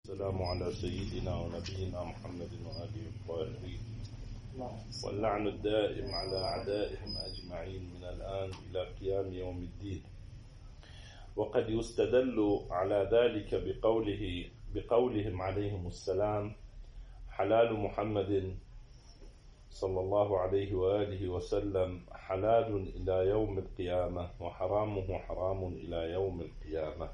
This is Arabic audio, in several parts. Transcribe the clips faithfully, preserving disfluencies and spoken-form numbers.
السلام على سيدنا ونبينا محمد وآله الطاهرين، واللعن الدائم على أعدائهم أجمعين من الآن إلى قيام يوم الدين. وقد يستدل على ذلك بقوله بقولهم عليهم السلام: حلال محمد صلى الله عليه وآله وسلم حلال إلى يوم القيامة، وحرامه حرام إلى يوم القيامة.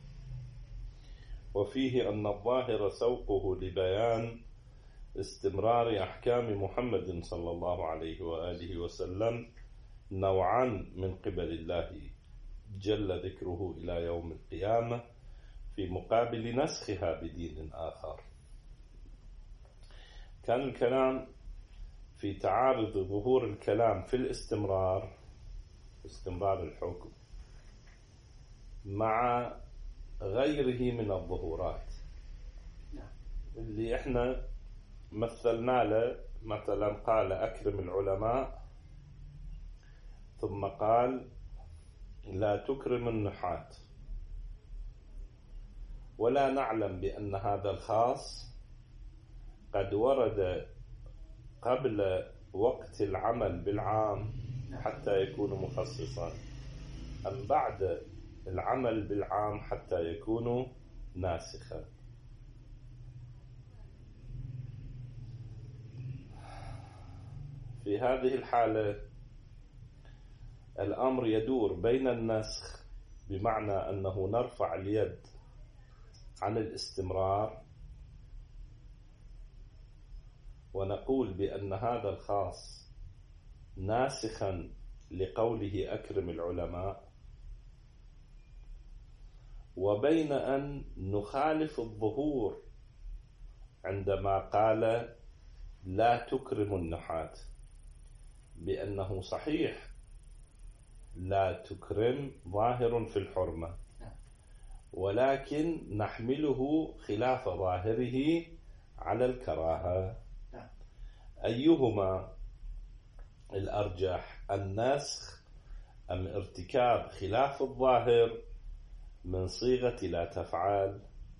وفيه أن الظاهر سوقه لبيان استمرار أحكام محمد صلى الله عليه وآله وسلم نوعا من قبل الله جل ذكره إلى يوم القيامة، في مقابل نسخها بدين آخر. كان الكلام في تعارض ظهور الكلام في الاستمرار استمرار الحكم مع غيره من الظهورات اللي احنا مثلنا له. مثلا قال أكرم العلماء، ثم قال لا تكرم النحاة، ولا نعلم بأن هذا الخاص قد ورد قبل وقت العمل بالعام حتى يكون مخصصا، أم بعد العمل بالعام حتى يكون ناسخا. في هذه الحالة الأمر يدور بين النسخ، بمعنى أنه نرفع اليد عن الاستمرار ونقول بأن هذا الخاص ناسخا لقوله أكرم العلماء، وبين أن نخالف الظهور عندما قال لا تكرم النحاة، بأنه صحيح لا تكرم ظاهر في الحرمة، ولكن نحمله خلاف ظاهره على الكراهة. أيهما الأرجح، النسخ أم ارتكاب خلاف الظاهر من صيغة لا تفعل؟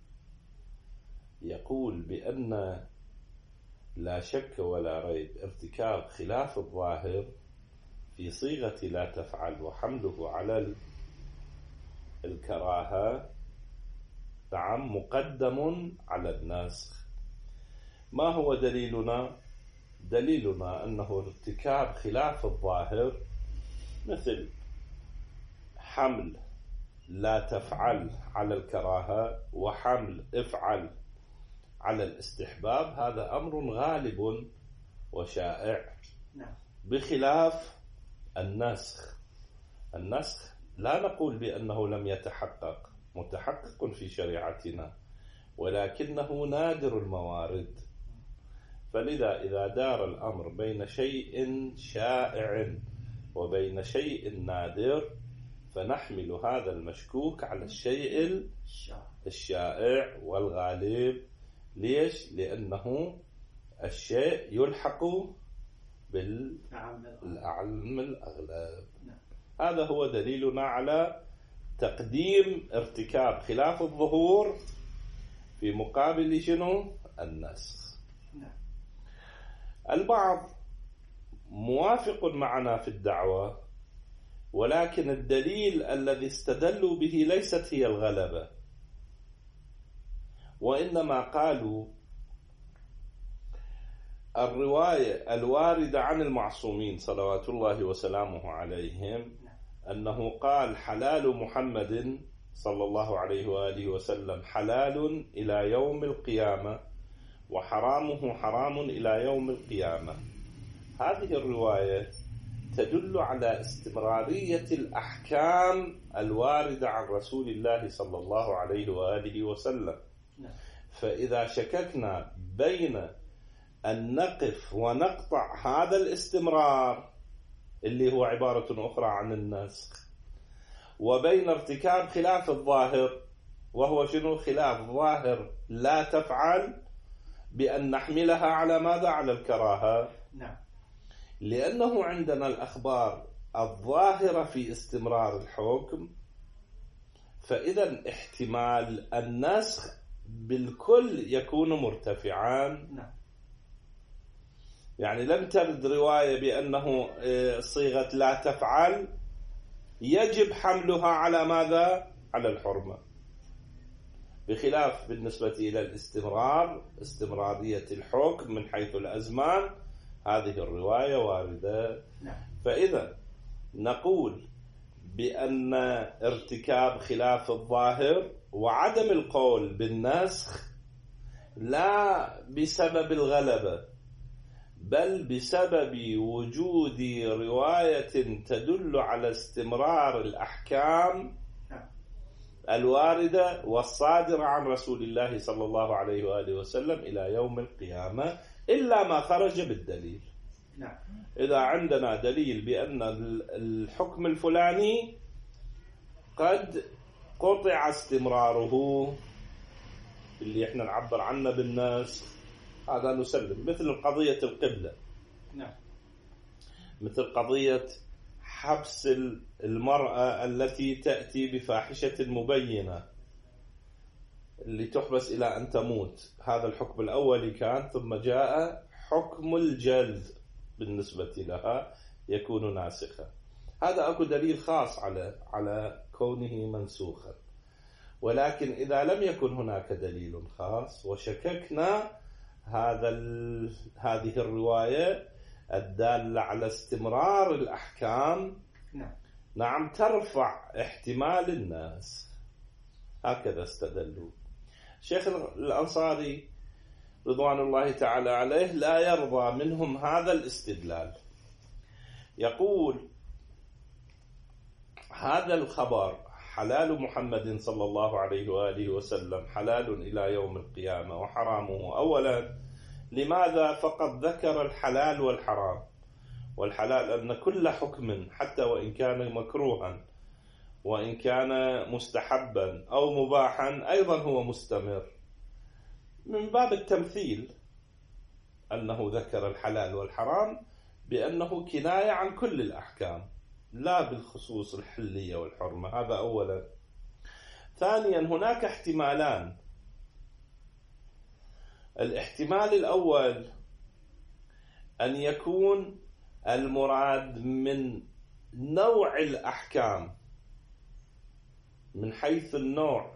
يقول بأن لا شك ولا ريب ارتكاب خلاف الظاهر في صيغة لا تفعل وحمله على الكراهة نعم مقدم على النسخ. ما هو دليلنا؟ دليلنا أنه ارتكاب خلاف الظاهر مثل حمل لا تفعل على الكراهة وحمل افعل على الاستحباب، هذا أمر غالب وشائع، بخلاف النسخ. النسخ لا نقول بأنه لم يتحقق، متحقق في شريعتنا، ولكنه نادر الموارد. فلذا إذا دار الأمر بين شيء شائع وبين شيء نادر، فنحمل هذا المشكوك على الشيء الشائع والغالب. ليش؟ لأنه الشيء يلحق بالأعلم الأغلب. هذا هو دليلنا على تقديم ارتكاب خلاف الظهور في مقابل شنو؟ النسخ. البعض موافق معنا في الدعوة، ولكن الدليل الذي استدلوا به ليست هي الغلبة، وإنما قالوا الرواية الواردة عن المعصومين صلوات الله وسلامه عليهم أنه قال حلال محمد صلى الله عليه وآله وسلم حلال إلى يوم القيامة، وحرامه حرام إلى يوم القيامة. هذه الرواية تدل على استمرارية الأحكام الواردة عن رسول الله صلى الله عليه وآله وسلم. فإذا شككنا بين أن نقف ونقطع هذا الاستمرار اللي هو عبارة أخرى عن النسخ، وبين ارتكاب خلاف الظاهر وهو شنو؟ خلاف ظاهر لا تفعل، بأن نحملها على ماذا؟ على الكراهة. نعم. لأنه عندنا الأخبار الظاهرة في استمرار الحكم، فإذا احتمال النسخ بالكل يكون مرتفعان. نعم. يعني لم ترد رواية بأنه صيغة لا تفعل يجب حملها على ماذا؟ على الحرمة، بخلاف بالنسبة إلى الاستمرار، استمرارية الحكم من حيث الأزمان، هذه الرواية واردة. فإذا نقول بأن ارتكاب خلاف الظاهر وعدم القول بالنسخ لا بسبب الغلبة، بل بسبب وجود رواية تدل على استمرار الأحكام الواردة والصادرة عن رسول الله صلى الله عليه وآله وسلم إلى يوم القيامة، إلا ما خرج بالدليل. إذا عندنا دليل بأن الحكم الفلاني قد قطع استمراره اللي احنا نعبر عنه بالنسخ، هذا نسلم. مثل قضية القبلة، نعم. مثل قضية حبس المرأة التي تأتي بفاحشة مبينة اللي تحبس إلى أن تموت، هذا الحكم الأولي كان، ثم جاء حكم الجلد بالنسبة لها يكون ناسخا. هذا أكو دليل خاص على على كونه منسوخا. ولكن إذا لم يكن هناك دليل خاص وشككنا هذا هذه الرواية الدالة على استمرار الأحكام، نعم, نعم ترفع احتمال الناس. هكذا استدلوا. شيخ الأنصاري رضوان الله تعالى عليه لا يرضى منهم هذا الاستدلال. يقول هذا الخبر حلال محمد صلى الله عليه وآله وسلم حلال إلى يوم القيامة وحرامه. أولا لماذا فقط ذكر الحلال والحرام؟ والحلال أن كل حكم حتى وإن كان مكروها وإن كان مستحبا أو مباحا أيضا هو مستمر، من باب التمثيل أنه ذكر الحلال والحرام بأنه كناية عن كل الأحكام لا بالخصوص الحلية والحرمة. هذا أولا. ثانيا هناك احتمالان. الاحتمال الأول أن يكون المراد من نوع الأحكام، من حيث النوع،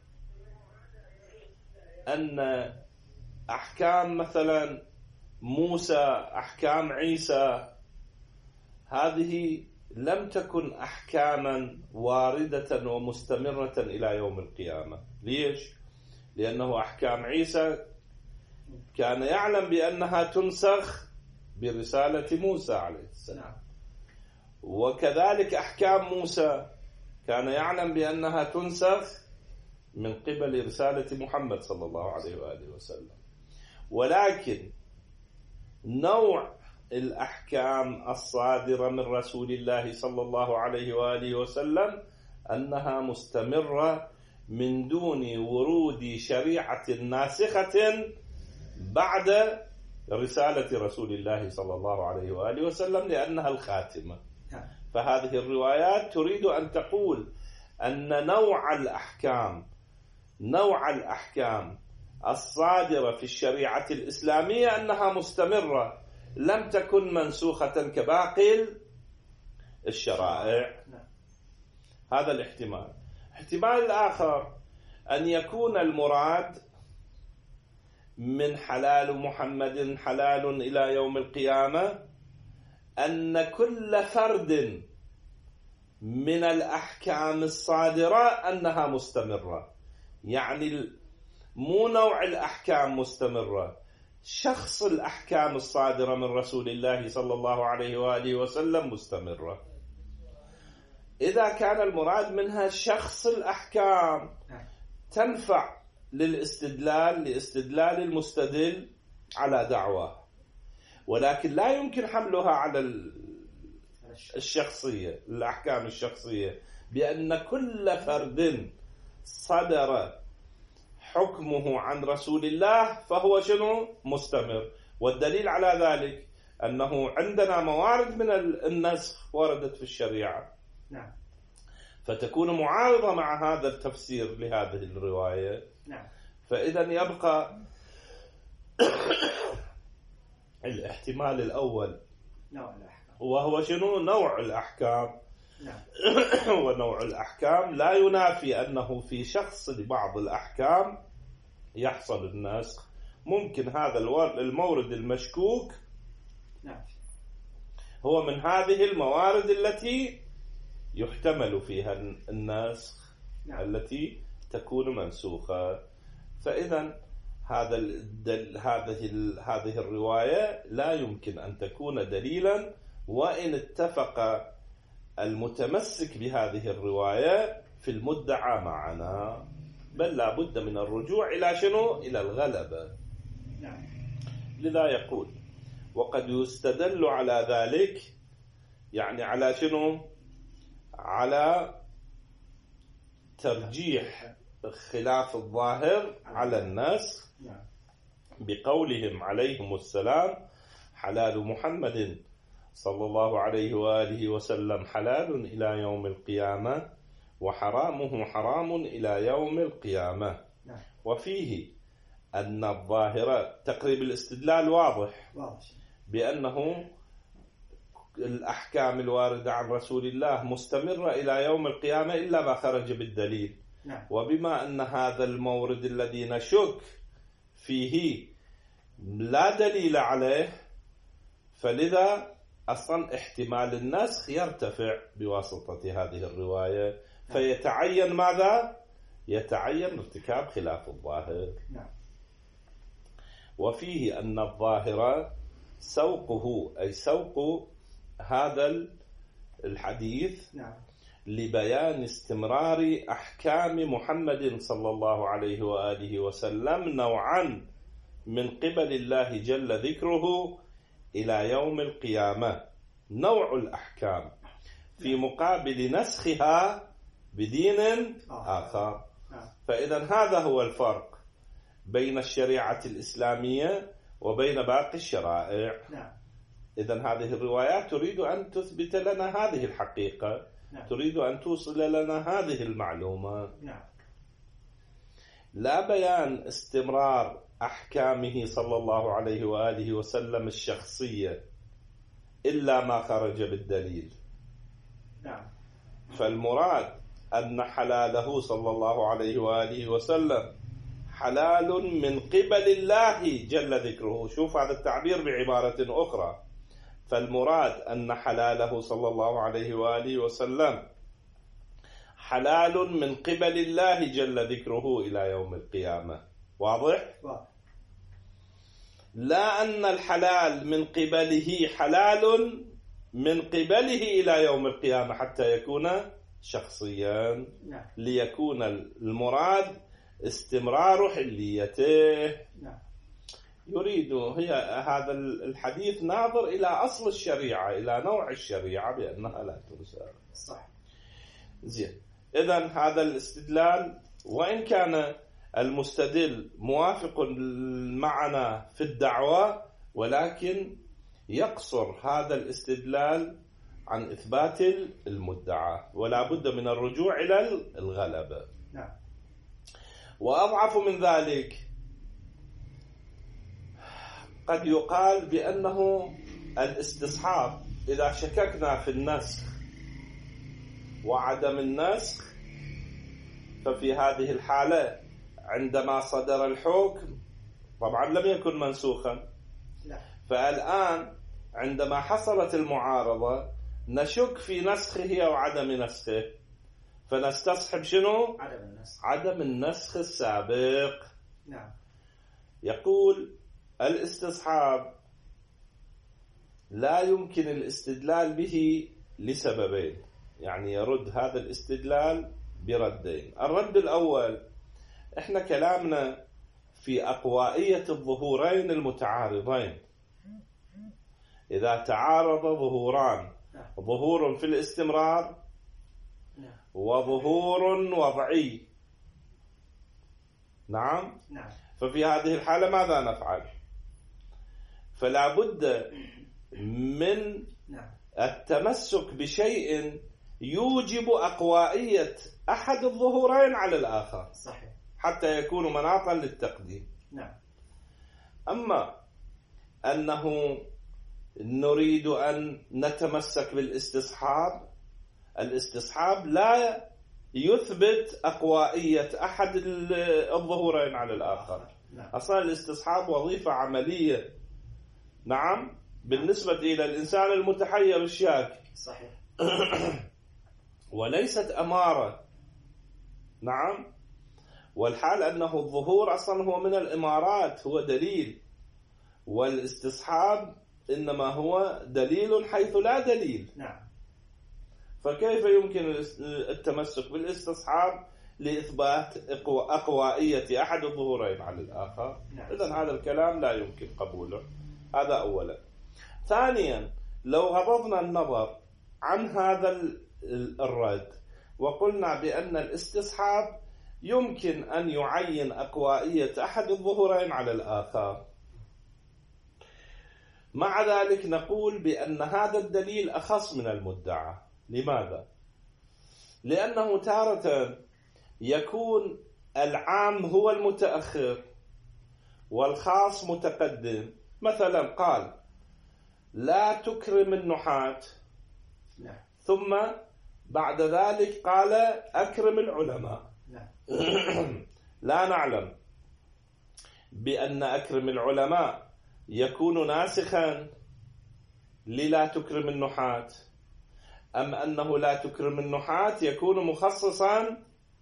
أن أحكام مثلا موسى أحكام عيسى هذه لم تكن أحكاما واردة ومستمرة إلى يوم القيامة. ليش؟ لأنه أحكام عيسى كان يعلم بأنها تنسخ برسالة موسى عليه السلام، وكذلك أحكام موسى كان يعلم بأنها تنسخ من قبل رسالة محمد صلى الله عليه وآله وسلم. ولكن نوع الأحكام الصادرة من رسول الله صلى الله عليه وآله وسلم أنها مستمرة من دون ورود شريعة ناسخة بعد رسالة رسول الله صلى الله عليه وآله وسلم، لأنها الخاتمة. فهذه الروايات تريد أن تقول أن نوع الأحكام نوع الأحكام الصادرة في الشريعة الإسلامية أنها مستمرة، لم تكن منسوخة كباقي الشرائع. هذا الاحتمال. احتمال الآخر أن يكون المراد من حلال محمد حلال إلى يوم القيامة أن كل فرد من الأحكام الصادرة أنها مستمرة. يعني مو نوع الأحكام مستمرة، شخص الأحكام الصادرة من رسول الله صلى الله عليه وآله وسلم مستمرة. إذا كان المراد منها شخص الأحكام تنفع للاستدلال لاستدلال المستدل على دعواه، ولكن لا يمكن حملها على الشخصية، الأحكام الشخصية، بأن كل فرد صدر حكمه عن رسول الله فهو شنو؟ مستمر. والدليل على ذلك أنه عندنا موارد من النسخ وردت في الشريعة، نعم، فتكون معارضة مع هذا التفسير لهذه الرواية. نعم. فإذا يبقى الاحتمال الأول نوع الأحكام، وهو شنو؟ نوع الأحكام. نعم. ونوع الأحكام لا ينافي أنه في شخص لبعض الأحكام يحصل النسخ. ممكن هذا المورد المشكوك نعم. هو من هذه الموارد التي يحتمل فيها النسخ، نعم. التي تكون منسوخة. فإذا هذا هذه هذه الرواية لا يمكن أن تكون دليلا، وإن اتفق المتمسك بهذه الرواية في المدعى معنا، بل لا بد من الرجوع إلى شنو؟ إلى الغلبة. نعم. لذا يقول وقد يستدل على ذلك، يعني على شنو؟ على ترجيح خلاف الظاهر على النسخ بقولهم عليهم السلام: حلال محمد صلى الله عليه وآله وسلم حلال إلى يوم القيامة، وحرامه حرام إلى يوم القيامة. وفيه أن الظاهرة تقريب الاستدلال واضح بأنه الأحكام الواردة عن رسول الله مستمرة إلى يوم القيامة إلا ما خرج بالدليل. نعم. وبما أن هذا المورد الذي نشك فيه لا دليل عليه، فلذا أصلا احتمال النسخ يرتفع بواسطة هذه الرواية، فيتعين ماذا؟ يتعين ارتكاب خلاف الظاهر. نعم. وفيه أن الظاهر سوقه، أي سوق هذا الحديث، نعم، لبيان استمرار أحكام محمد صلى الله عليه وآله وسلم نوعا من قبل الله جل ذكره إلى يوم القيامة، نوع الأحكام في مقابل نسخها بدين آخر. فإذا هذا هو الفرق بين الشريعة الإسلامية وبين باقي الشرائع. إذا هذه الروايات تريد أن تثبت لنا هذه الحقيقة، تريد أن توصل لنا هذه المعلومة. لا بيان استمرار أحكامه صلى الله عليه وآله وسلم الشخصية إلا ما خرج بالدليل. فالمراد أن حلاله صلى الله عليه وآله وسلم حلال من قبل الله جل ذكره. شوف هذا التعبير بعبارة أخرى، فالمراد أن حلاله صلى الله عليه وآله وسلم حلال من قبل الله جل ذكره إلى يوم القيامة. واضح؟ لا أن الحلال من قبله حلال من قبله إلى يوم القيامة حتى يكون شخصيا، ليكون المراد استمرار حليته. يريد هي هذا الحديث ناظر إلى أصل الشريعة، إلى نوع الشريعة بأنها لا تنسى. صح. زين. إذن هذا الاستدلال وإن كان المستدل موافق معنا في الدعوة، ولكن يقصر هذا الاستدلال عن إثبات المدعى، ولا بد من الرجوع إلى الغلبة. نعم. وأضعف من ذلك قد يقال بأنه الاستصحاب، إذا شككنا في النسخ وعدم النسخ، ففي هذه الحالة عندما صدر الحكم طبعا لم يكن منسوخا، فالآن عندما حصلت المعارضة نشك في نسخه أو عدم نسخه، فنستصحب شنو؟ عدم النسخ, عدم النسخ السابق. نعم. يقول الاستصحاب لا يمكن الاستدلال به لسببين، يعني يرد هذا الاستدلال بردين. الرد الأول، احنا كلامنا في أقوائية الظهورين المتعارضين. إذا تعارض ظهوران، ظهور في الاستمرار وظهور وضعي، نعم، نعم، ففي هذه الحالة ماذا نفعل؟ فلا بد من التمسك بشيء يوجب أقوائية أحد الظهورين على الآخر. صحيح. حتى يكونوا مناطا للتقديم. نعم. أما أنه نريد أن نتمسك بالاستصحاب، الاستصحاب لا يثبت أقوائية أحد الظهورين على الآخر. نعم. أصلا الاستصحاب وظيفة عملية، نعم، بالنسبة إلى الإنسان المتحير الشاك، صحيح. وليست أمارة. نعم. والحال أنه الظهور أصلا هو من الإمارات، هو دليل، والاستصحاب إنما هو دليل حيث لا دليل. نعم. فكيف يمكن التمسك بالاستصحاب لإثبات أقوائية أحد الظهورين على الآخر؟ نعم. إذن هذا الكلام لا يمكن قبوله. هذا أولا. ثانيا، لو غضضنا النظر عن هذا الرد وقلنا بأن الاستصحاب يمكن أن يعين أقوائية أحد الظهورين على الآخر، مع ذلك نقول بأن هذا الدليل أخص من المدعى. لماذا؟ لأنه تارة يكون العام هو المتأخر والخاص متقدم. مثلا قال لا تكرم النحاة، ثم بعد ذلك قال أكرم العلماء. لا نعلم بأن أكرم العلماء يكون ناسخا للا تكرم النحاة، أم أنه لا تكرم النحاة يكون مخصصا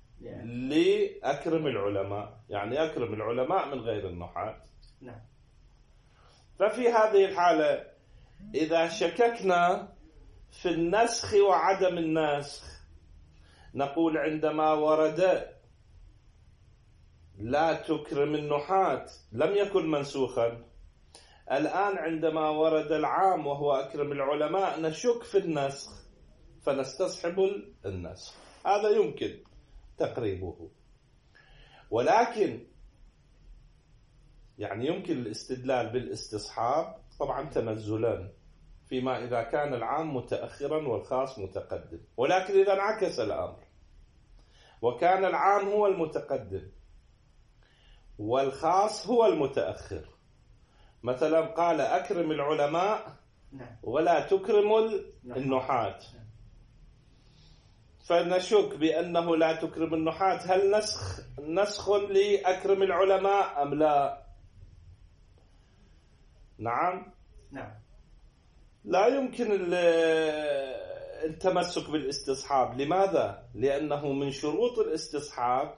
لأكرم العلماء، يعني أكرم العلماء من غير النحاة. ففي هذه الحالة إذا شككنا في النسخ وعدم النسخ نقول عندما ورد لا تكرم النحاة لم يكن منسوخا. الآن عندما ورد العام وهو أكرم العلماء نشك في النسخ فنستصحب النسخ. هذا يمكن تقريبه، ولكن يعني يمكن الاستدلال بالاستصحاب طبعا تنزلا فيما إذا كان العام متأخرا والخاص متقدم. ولكن إذا انعكس الأمر وكان العام هو المتقدم والخاص هو المتأخر، مثلا قال أكرم العلماء ولا تكرم النحاة، فنشك بأنه لا تكرم النحاة هل نسخ نسخ لأكرم العلماء أم لا؟ نعم. نعم. لا يمكن التمسك بالاستصحاب. لماذا؟ لأنه من شروط الاستصحاب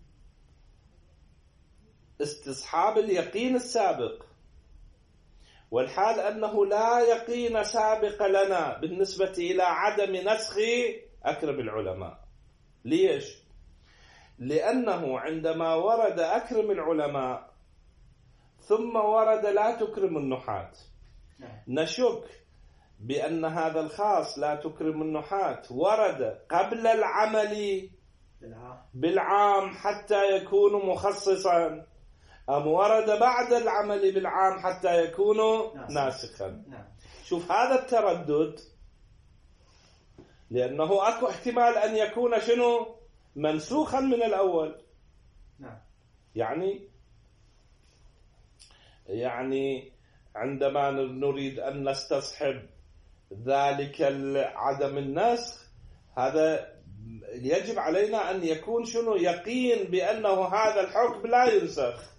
استصحاب اليقين السابق، والحال أنه لا يقين سابق لنا بالنسبة إلى عدم نسخ أكرم العلماء. ليش؟ لأنه عندما ورد أكرم العلماء ثم ورد لا تكرم النحاة نشك بأن هذا الخاص لا تكرم النحاة ورد قبل العمل بالعام حتى يكون مخصصا أم ورد بعد العمل بالعام حتى يكون ناسخا. شوف هذا التردد، لأنه أكو احتمال أن يكون شنو منسوخا من الأول. يعني يعني عندما نريد أن نستصحب ذلك عدم النسخ هذا يجب علينا أن يكون شنو يقين بأنه هذا الحكم لا ينسخ،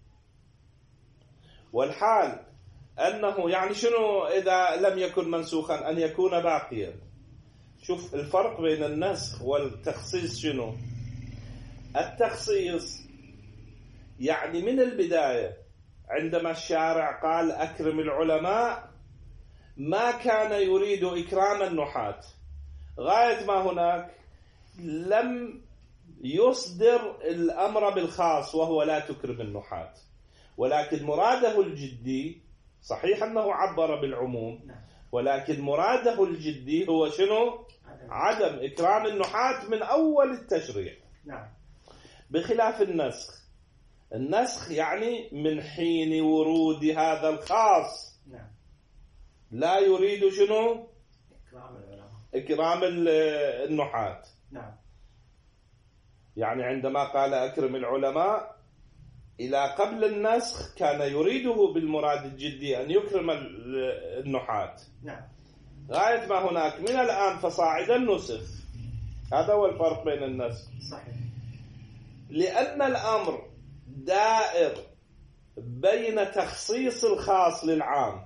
والحال أنه يعني شنو إذا لم يكن منسوخا أن يكون باقيا. شوف الفرق بين النسخ والتخصيص شنو؟ التخصيص يعني من البداية عندما الشارع قال أكرم العلماء ما كان يريد إكرام النحاة، غاية ما هناك لم يصدر الأمر بالخاص وهو لا تكرم النحاة، ولكن مراده الجدي صحيح أنه عبر بالعموم، ولكن مراده الجدي هو شنو؟ عدم إكرام النحاة من أول التشريع. بخلاف النسخ، النسخ يعني من حين ورود هذا الخاص لا يريد شنو؟ إكرام النحاة. يعني عندما قال أكرم العلماء إلى قبل النسخ كان يريده بالمراد الجدي أن يكرم النحاة. نعم. غاية ما هناك من الآن فصاعدا نسخ. هذا هو الفرق بين النسخ. صحيح. لأن الأمر دائر بين تخصيص الخاص للعام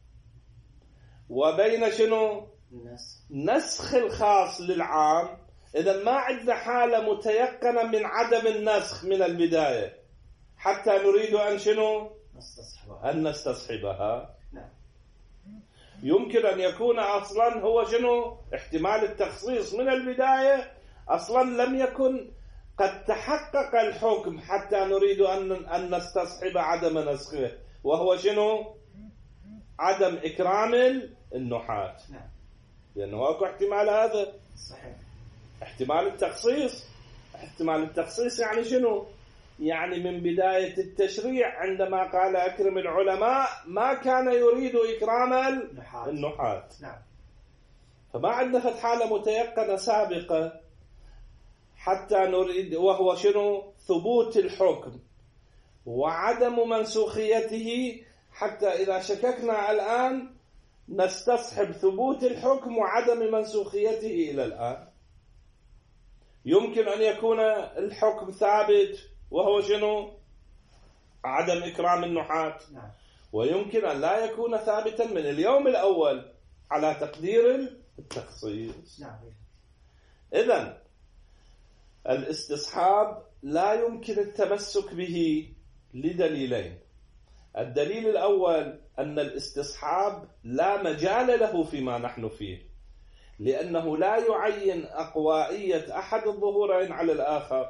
وبين شنو؟ النسخ. نسخ الخاص للعام. إذا ما عندنا حالة متيقنة من عدم النسخ من البداية حتى نريد أن شنو؟ نستصحبها. أن نستصحبها. نعم. يمكن أن يكون أصلا هو شنو؟ احتمال التخصيص من البداية أصلا لم يكن قد تحقق الحكم حتى نريد أن أن نستصحب عدم نسخه، وهو شنو؟ عدم إكرام النحاة. نعم. لأنه أكو احتمال هذا. صحيح. احتمال التخصيص. احتمال التخصيص يعني شنو؟ يعني من بداية التشريع عندما قال أكرم العلماء ما كان يريد إكرام النحاة. نعم. فما عندنا فتح حالة متيقنة سابقة حتى نريد، وهو شنو؟ ثبوت الحكم وعدم منسوخيته، حتى إذا شككنا الآن نستصحب ثبوت الحكم وعدم منسوخيته إلى الآن. يمكن أن يكون الحكم ثابت وهو شنو؟ عدم إكرام النحاة. نعم. ويمكن أن لا يكون ثابتا من اليوم الأول على تقدير التخصيص. نعم. إذن الاستصحاب لا يمكن التمسك به لدليلين. الدليل الأول أن الاستصحاب لا مجال له فيما نحن فيه، لأنه لا يعين أقوائية أحد الظهورين على الآخر،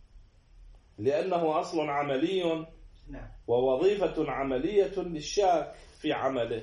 لأنه أصل عملي ووظيفة عملية للشاك في عمله.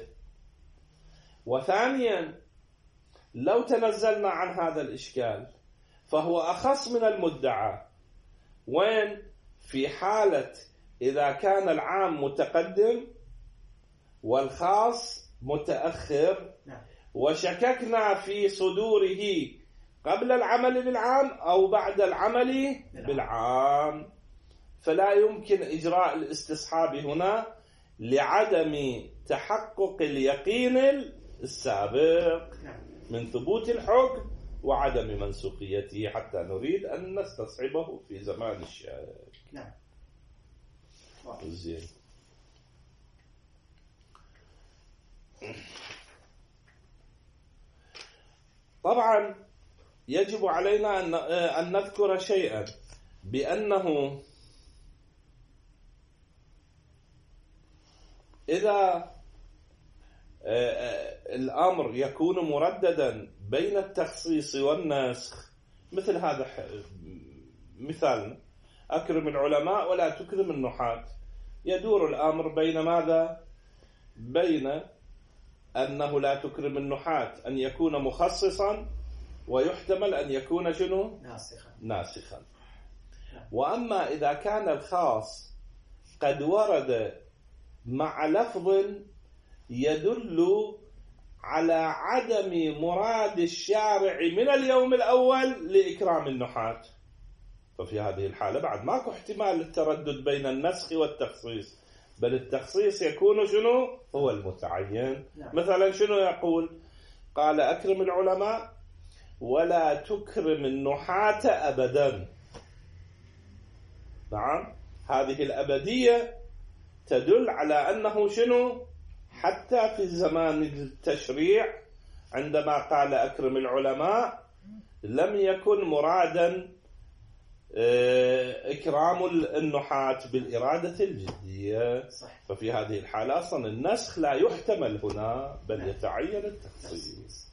وثانيا لو تنزلنا عن هذا الإشكال فهو أخص من المدعى، وين؟ في حالة إذا كان العام متقدم والخاص متأخر وشككنا في صدوره قبل العمل بالعام أو بعد العمل بالعام، فلا يمكن إجراء الاستصحاب هنا لعدم تحقق اليقين السابق من ثبوت الحكم وعدم منسوخيته حتى نريد أن نستصحبه في زمان الشك. نعم. زين. طبعا يجب علينا أن نذكر شيئا، بأنه إذا الأمر يكون مرددا بين التخصيص والنسخ، مثل هذا مثال أكرم العلماء ولا تكرم النحاة، يدور الأمر بين ماذا؟ بين أنه لا تكرم النحاة أن يكون مخصصا، ويحتمل أن يكون شنو؟ ناسخا. ناسخا. وأما إذا كان الخاص قد ورد مع لفظ يدل على عدم مراد الشارع من اليوم الأول لإكرام النحاة، ففي هذه الحالة بعد ماكو احتمال للتردد بين النسخ والتخصيص، بل التخصيص يكون شنو؟ هو المتعين. نعم. مثلا شنو يقول؟ قال أكرم العلماء ولا تكرم النحاة أبدا. نعم، هذه الأبدية تدل على أنه شنو؟ حتى في زمان التشريع عندما قال أكرم العلماء لم يكن مرادا إكرام النحاة بالإرادة الجدية. صح. ففي هذه الحالة أصلا النسخ لا يحتمل هنا، بل يتعين التخصيص.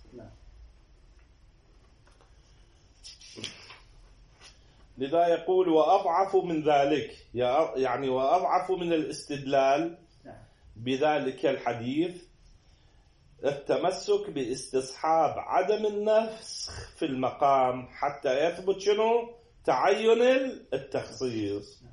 لذا يقول وأضعف من ذلك، يعني وأضعف من الاستدلال بذلك الحديث التمسك باستصحاب عدم النسخ في المقام حتى يثبت شنو؟ تعين التخصيص.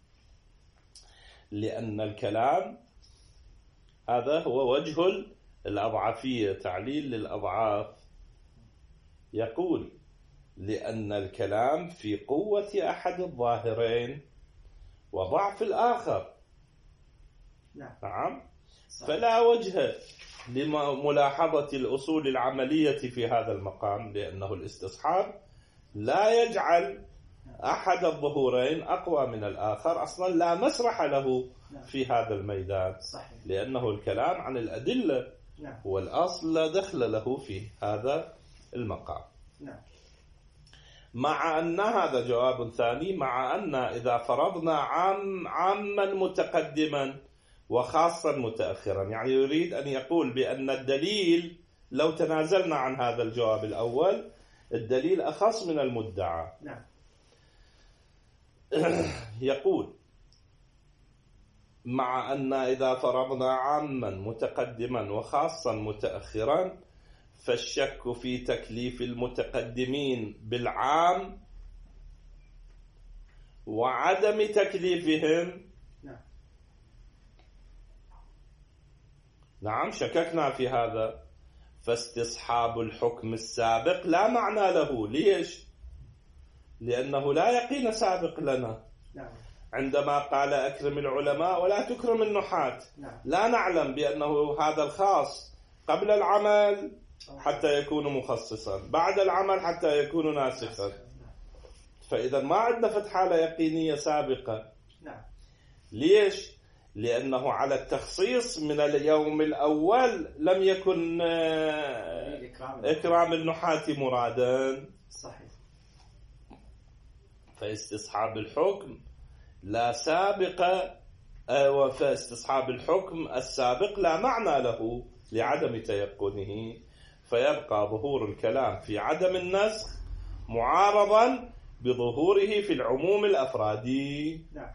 لأن الكلام هذا هو وجه الأضعفية، تعليل للأضعاف. يقول لأن الكلام في قوة أحد الظاهرين وضعف الآخر. نعم. نعم. فلا وجه لملاحظة الأصول العملية في هذا المقام، لأنه الاستصحاب لا يجعل أحد الظهورين أقوى من الآخر، أصلا لا مسرح له في هذا الميدان. صحيح. لأنه الكلام عن الأدلة نعم. والأصل لا دخل له في هذا المقام. نعم. مع أن هذا جواب ثاني، مع أن إذا فرضنا عام عاما متقدما وخاصا متأخرا، يعني يريد أن يقول بأن الدليل لو تنازلنا عن هذا الجواب الأول الدليل أخص من المدعى. نعم. يقول مع أن إذا فرضنا عاما متقدما وخاصا متأخرا فالشك في تكليف المتقدمين بالعام وعدم تكليفهم. نعم. نعم شككنا في هذا، فاستصحاب الحكم السابق لا معنى له. ليش؟ لأنه لا يقين سابق لنا. نعم. عندما قال أكرم العلماء ولا تكرم النحاة، نعم. لا نعلم بأنه هذا الخاص قبل العمل حتى يكون مخصصا، بعد العمل حتى يكون ناسخا. فإذا ما عندنا فتح حالة يقينية سابقة. نعم. ليش؟ لأنه على التخصيص من اليوم الأول لم يكن إكرام النحاة مرادا. صحيح. فاستصحاب الحكم لا سابق، فاستصحاب الحكم السابق لا معنى له لعدم تيقنه، فيبقى ظهور الكلام في عدم النسخ معارضا بظهوره في العموم الأفرادي. نعم.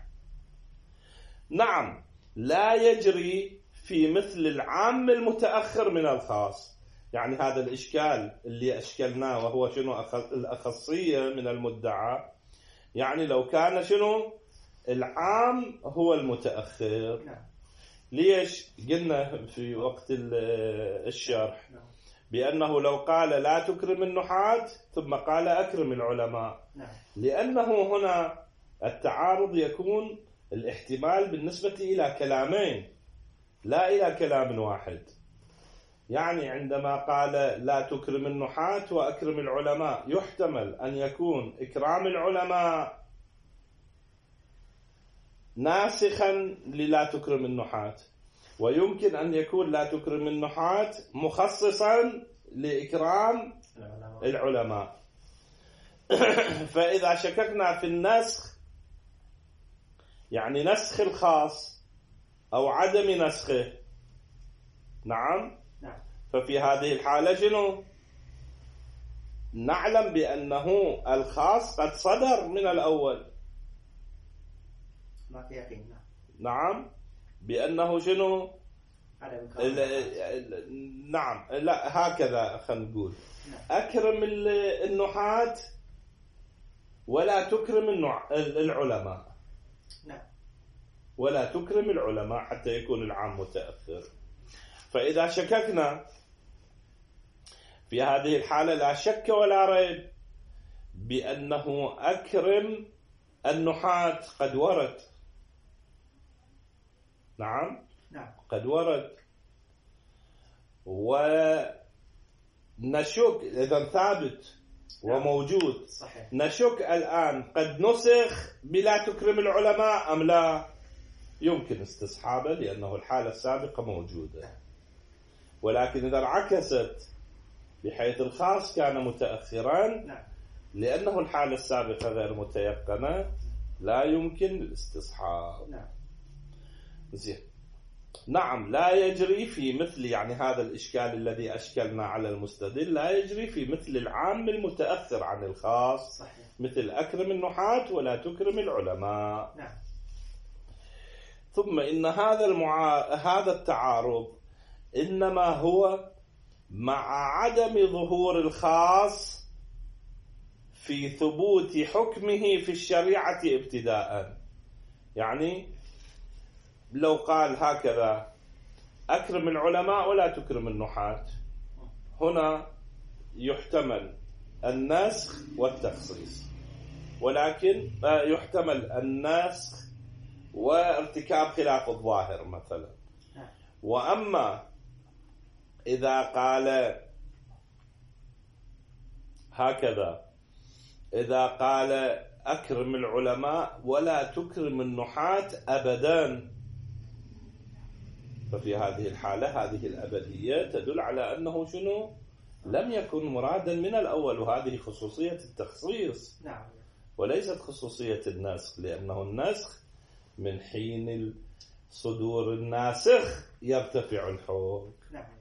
نعم. لا يجري في مثل العام المتأخر من الخاص. يعني هذا الإشكال اللي أشكلناه وهو شنو الأخصية من المدعى، يعني لو كان شنو العام هو المتأخر. نعم. ليش؟ قلنا في وقت الشرح نعم. بأنه لو قال لا تكرم النحاة ثم قال أكرم العلماء، نعم. لأنه هنا التعارض يكون الاحتمال بالنسبة إلى كلامين لا إلى كلام واحد. يعني عندما قال لا تكرم النحاة وأكرم العلماء يحتمل أن يكون إكرام العلماء ناسخا للا تكرم النحاة، ويمكن أن يكون لا تكرم النحاة مخصصا لإكرام العلماء. فإذا شككنا في النسخ، يعني نسخ الخاص أو عدم نسخه، نعم، ففي هذه الحالة شنو؟ نعلم بأنه الخاص قد صدر من الأول. ما في يقين. نعم. بأنه شنو؟ نعم. لا هكذا خلينا نقول. أكرم النحاة ولا تكرم العلماء. نعم. ولا تكرم العلماء حتى يكون العام متأخر. فإذا شككنا في هذه الحالة لا شك ولا ريب بأنه أكرم النحاة قد ورد. نعم. نعم. قد ورد. ونشك إذا ثابت وموجود. صحيح. نشك الآن قد نسخ بلا تكرم العلماء أم لا؟ يمكن استصحابه لأنه الحالة السابقة موجودة. ولكن إذا انعكست بحيث الخاص كان متأخرا، نعم، لأنه الحالة السابقة غير متيقنة لا يمكن الاستصحاب. نعم. زين. نعم. لا يجري في مثل، يعني هذا الإشكال الذي أشكلنا على المستدل لا يجري في مثل العام المتأخر عن الخاص. صحيح. مثل أكرم النحاة ولا تكرم العلماء. نعم. ثم إن هذا المعا... هذا التعارض إنما هو مع عدم ظهور الخاص في ثبوت حكمه في الشريعة ابتداء. يعني لو قال هكذا أكرم العلماء ولا تكرم النحاة، هنا يحتمل النسخ والتخصيص، ولكن يحتمل النسخ وارتكاب خلاف الظاهر مثلا. وأما إذا قال هكذا، إذا قال أكرم العلماء ولا تكرم النحاة أبدا، ففي هذه الحالة هذه الأبدية تدل على أنه شنو؟ لم يكن مرادا من الأول، وهذه خصوصية التخصيص وليست خصوصية النسخ، لأنه النسخ من حين صدور الناسخ يرتفع الحكم.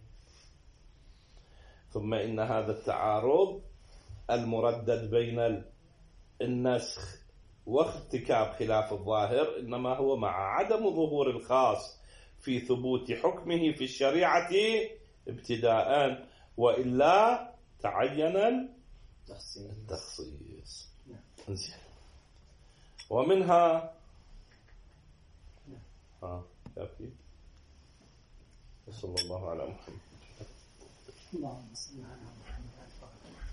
ثم إن هذا التعارض المردد بين النسخ وارتكاب خلاف الظاهر إنما هو مع عدم ظهور الخاص في ثبوت حكمه في الشريعة ابتداء، وإلا تعين التخصيص. انزين. ومنها ها كافي. صلى الله على محمد. اللهم صل على محمد.